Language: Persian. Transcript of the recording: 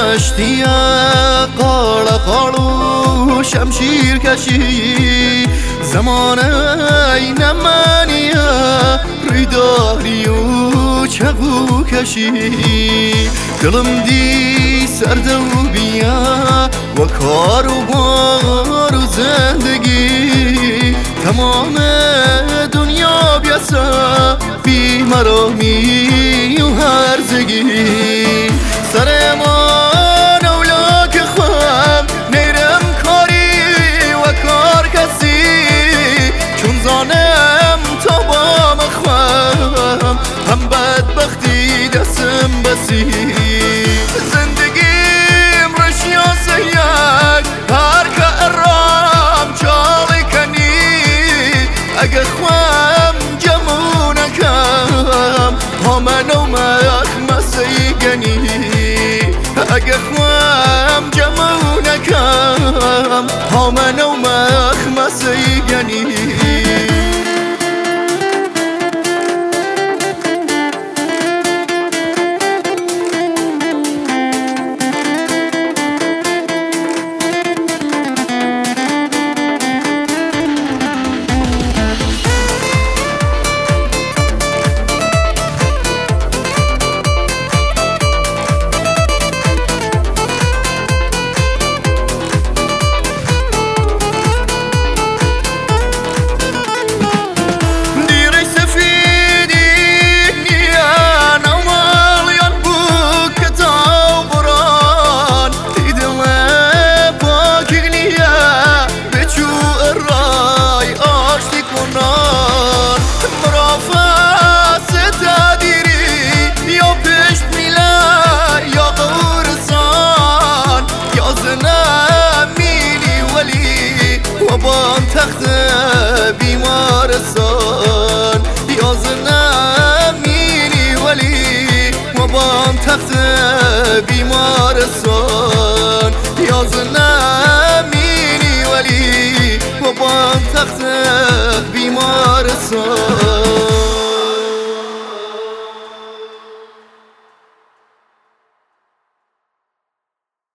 مشتی قال قالو شمشیر کشی زمانه نمانیه ریداری و چقو کشی دلم دی سرده و بیا و کار و بار و زندگی تمام دنیا بیاسا بیمرامی و هرزگی سرمان اولا که خوام نیرم کاری و کار کسی چون زانم تا با مخوام هم بدبختی دستم بسی زندگیم رشیاس یک هر که ارام چالی کنی اگه خوام جمونکم همانو مخمسی گنی اگه خوام جمونکم همانو مخمسی گنی بام تخت بیمارستان یازنه میری ولی و بام تخت بیمارستان یازنه میری ولی و بام تخت بیمارستان